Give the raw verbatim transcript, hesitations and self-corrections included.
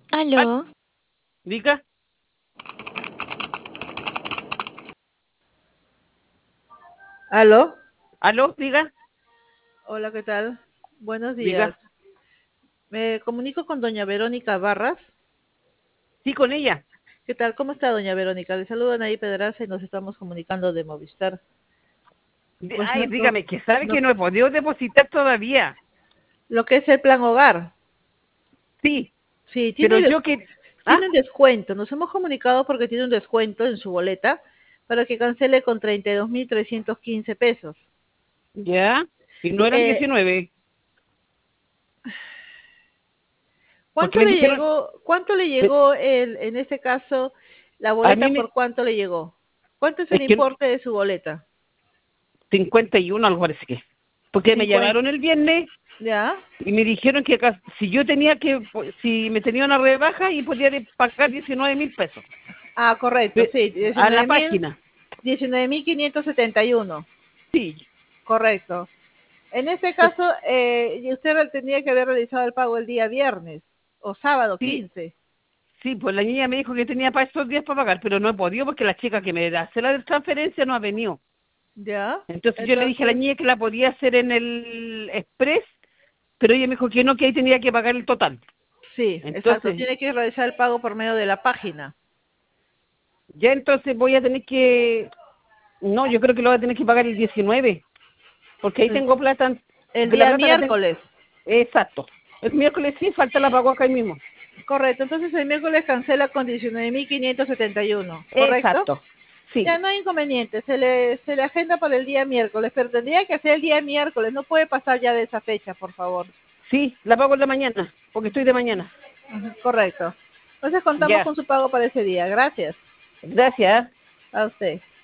Ah, Aló, diga, ¿Aló? aló, diga, Hola, ¿qué tal? Buenos días. diga. Me comunico con doña Verónica Barras. Sí, con ella. ¿Qué tal? ¿Cómo está doña Verónica? Le saludan ahí Pedraza y nos estamos comunicando de Movistar. Di- Pues Ay, nuestro, dígame, que sabe que no- no he podido depositar todavía. lo que es el plan hogar. Sí, Sí, pero tiene, des- yo que... Ah, tiene un descuento. Nos hemos comunicado porque tiene un descuento en su boleta para que cancele con treinta y dos mil trescientos quince pesos. ya, y no eran Eh, diecinueve, porque ¿cuánto me le dijeron, llegó, cuánto le me- llegó el, en este caso, la a boleta mí por me... cuánto le llegó? ¿Cuánto es el Es que importe de su boleta? cincuenta y uno algo parece que. Porque me cincuenta. llamaron el viernes ¿Ya? y me dijeron que acá- si yo tenía que, pues, si me tenía una rebaja y podía de- pagar diecinueve mil pesos. Ah, correcto, Pe- sí, A la diecinueve mil, página, diecinueve mil quinientos setenta y uno, sí. correcto. En este caso, eh, y usted tenía que haber realizado el pago el día viernes o sábado Sí, quince. sí, pues la niña me dijo que tenía para estos días para pagar, pero no he podido porque la chica que me hace la transferencia no ha venido. ¿Ya? Entonces yo le dije a la Entonces, niña que la podía hacer en el Express, pero ella me dijo que no, que ahí tenía que pagar el total. sí, exacto, Entonces, tiene que realizar el pago por medio de la página. ya entonces voy a tener que, no, yo creo que lo voy a tener que pagar el diecinueve, porque ahí El, tengo plata, el porque la día plata la tengo, miércoles, exacto. El miércoles sí, falta la pago acá mismo. correcto. Entonces el miércoles cancela con diecinueve mil quinientos setenta y uno, ¿correcto? Exacto, sí, Ya no hay inconveniente, se le, se le agenda para el día miércoles, pero tendría que ser el día miércoles, no puede pasar ya de esa fecha, por favor. sí, la pago en la mañana, porque estoy de mañana. Ujú, correcto. Entonces contamos Ya, con su pago para ese día. Gracias gracias. a usted.